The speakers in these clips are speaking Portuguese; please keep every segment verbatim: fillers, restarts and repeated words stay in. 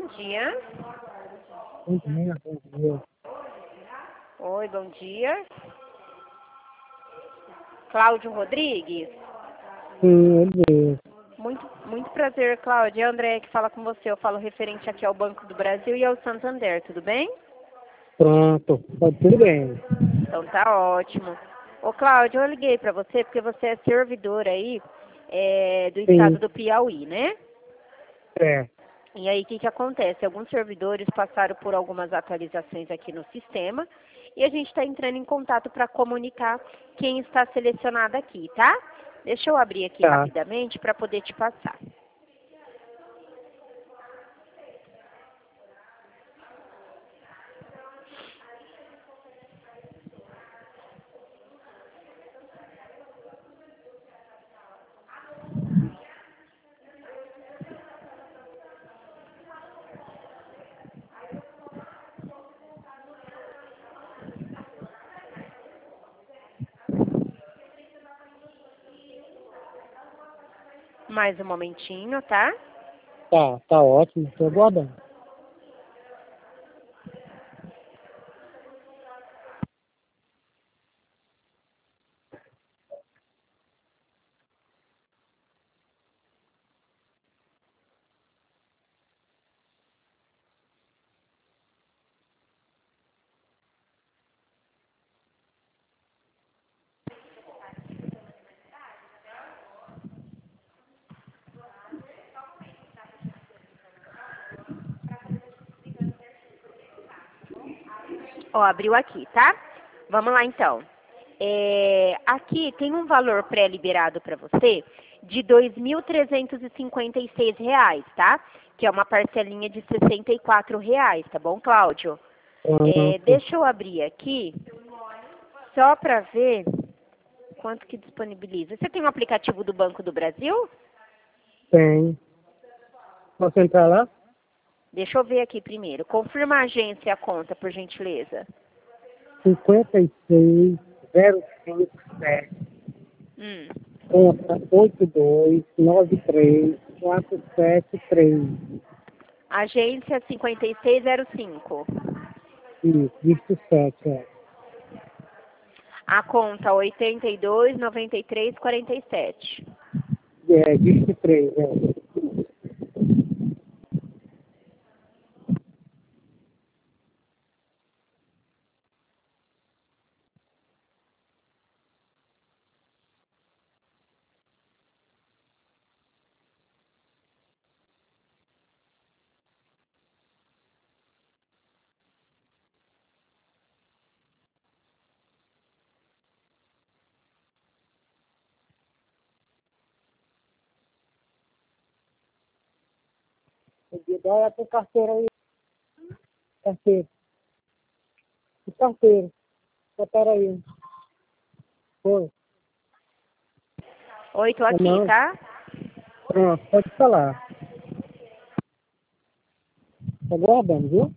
dia. Bom dia, bom dia. Oi, bom dia. Cláudio Rodrigues. Sim, ele mesmo. Muito, muito prazer, Cláudia. É a André que fala com você. Eu falo referente aqui ao Banco do Brasil e ao Santander, tudo bem? Pronto, tá tudo bem. Então tá ótimo. Ô, Cláudio, eu liguei para você porque você é servidor aí é, do estado Sim, do Piauí, né? é. E aí, o que, que acontece? Alguns servidores passaram por algumas atualizações aqui no sistema e a gente está entrando em contato para comunicar quem está selecionado aqui, tá? Deixa eu abrir aqui Tá. rapidamente para poder te passar. Mais um momentinho, tá? Tá, tá ótimo, tô aguardando. Ó, abriu aqui, tá? Vamos lá então. É, aqui tem um valor pré-liberado para você de dois mil trezentos e cinquenta e seis reais, tá? Que é uma parcelinha de sessenta e quatro reais, tá bom, Cláudio? É, Pronto, deixa eu abrir aqui, só para ver quanto que disponibiliza. Você tem um aplicativo do Banco do Brasil? tem. Posso entrar lá? Deixa eu ver aqui primeiro. Confirma a agência e a conta, por gentileza. cinquenta e seis zero cinco sete, Hum. conta oito dois nove três quatro sete três. Agência cinquenta e seis zero cinco. Isso, dígito sete, é. A conta oitenta e dois, noventa e três, quarenta e sete. É, dígito três, é. Dá tem carteira aí, carteira. Que carteira? Botaram aí. Foi. Oi, tô Ou aqui, não? tá? Pronto, pode falar. Tá aguardando, viu?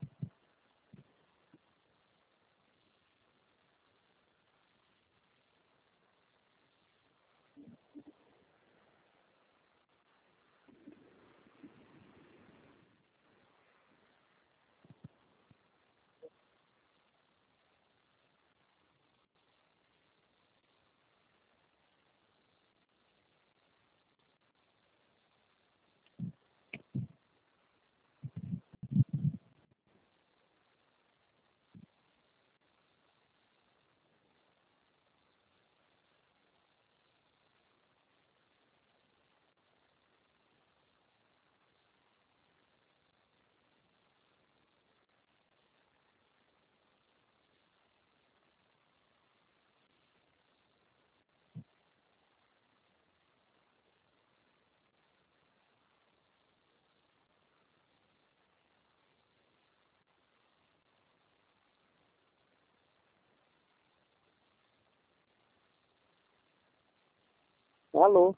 Alô?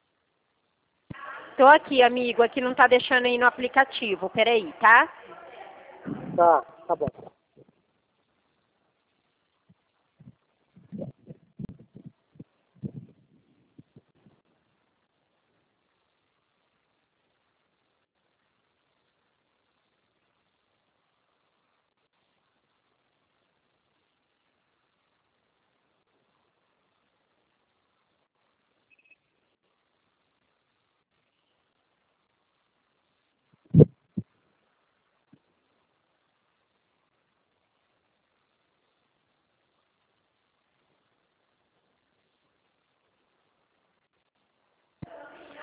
Tô aqui, amigo. Aqui não tá deixando ir no aplicativo. Peraí, tá? Tá, tá bom.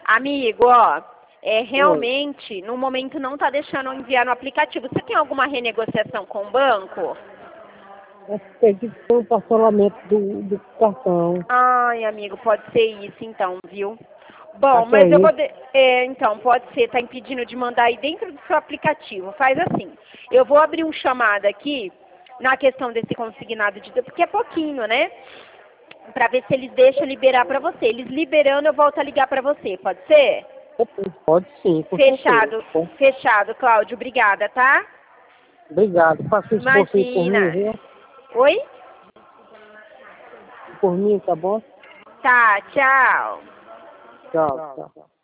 Amigo, ó, é, realmente, no momento não tá deixando eu enviar no aplicativo. Você tem alguma renegociação com o banco? Tem que ter o parcelamento do, do cartão. Ai, amigo, pode ser isso então, viu? Bom, Acho que é mas eu vou... isso. De... É, então, pode ser, tá impedindo de mandar aí dentro do seu aplicativo. Faz assim, eu vou abrir um chamado aqui na questão desse consignado de... Porque é pouquinho, né? Pra ver se eles deixam liberar pra você. Eles liberando, eu volto a ligar pra você, pode ser? Pode sim, com Fechado, certeza. fechado, Cláudio. Obrigada, tá? Obrigado. Faça isso por você por mim, Imagina. viu? Oi? Por mim, tá bom? Tá, tchau. Tchau, tchau.